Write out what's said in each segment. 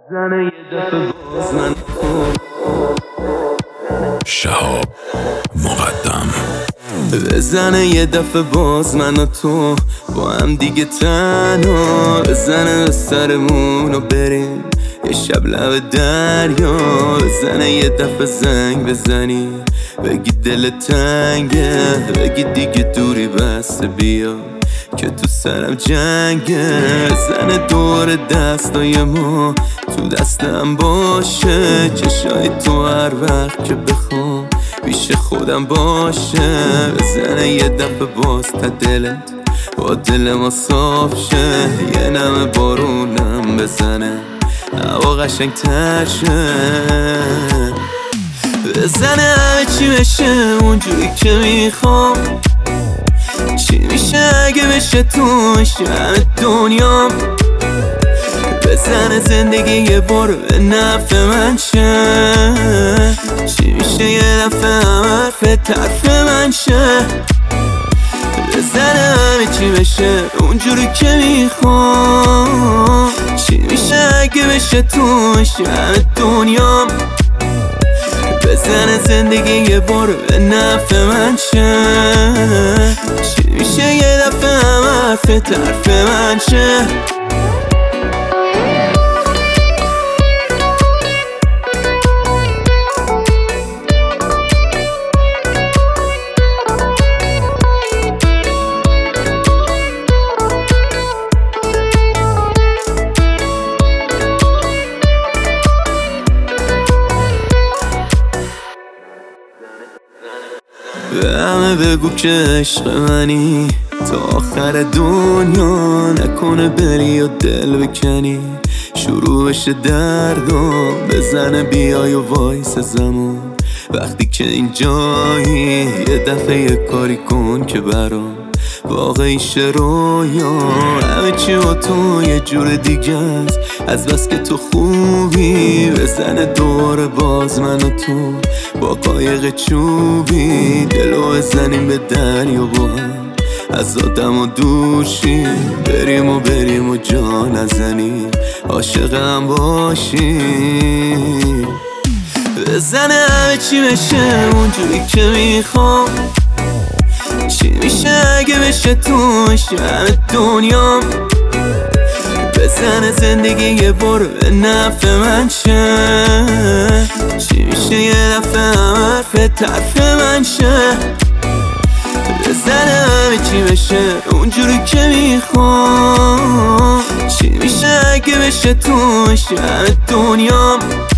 بزنه یه دفعه باز من شهاب مقدم بزنه یه دفعه باز من و تو با هم دیگه تنها بزنه به سرمون و بریم یه شب لب دریا بزنه یه دفعه زنگ بزنی بگی دل تنگه بگی دیگه دوری بسته بیا که تو سرم جنگه زنه دور دستای ما تو دستم باشه چشای تو هر وقت که بخوام پیش خودم باشه بزنه یه دفعه باز تا دلت با دل ما صاف شه یه نم بارونم بزنه هوا قشنگ تر شه بزنه همه چی بشه اونجوری که میخوام چی میشه اگه بشه تو بشه همه دنیام بزنه زندگی یه بار به نفع من شه چی میشه یه دفعه همه حرف طرف من شه بزنه همه چی بشه اونجوری که میخوام چی میشه اگه بشه تو بشه همه دنیام بزنه زندگی یه بار به نفع من شه چی میشه یه دفعه همه حرف طرف من شه به همه بگو که عشق منی تا آخر دنیا نکنه بری و دل بکنی شروع بشه دردم بزنه بیای و وایس زمان وقتی که اینجایی یه دفعه یه کاری کن که برام واقعی شه رویا همه چی با تو یه جور دیگه است از بس که تو خوبی بزنه دور باز من و تو با قایق چوبی دلو بزنیم به دریا با هم از آدم و دوشیم بریم و جا نزنیم عاشقم باشیم بزنه همه چی بشه اونجوری که میخوام چی میشه اگه بشه تو بشه همه دنیام بزنه زندگی یه بار به نفع من شه چی میشه یه دفعه همه حرف طرف من شه بزنه همه چی بشه اونجوری که میخوام چی میشه اگه بشه تو بشه همه دنیام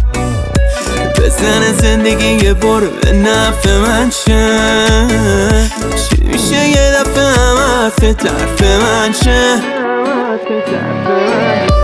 بزنه زندگی یه بار به نفع من شه چی میشه یه دفعه همه حرف طرف من شه